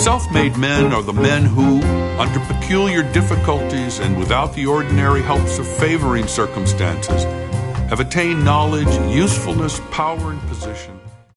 Self-made men are the men who, under peculiar difficulties and without the ordinary helps of favoring circumstances, have attained knowledge, usefulness, power, and position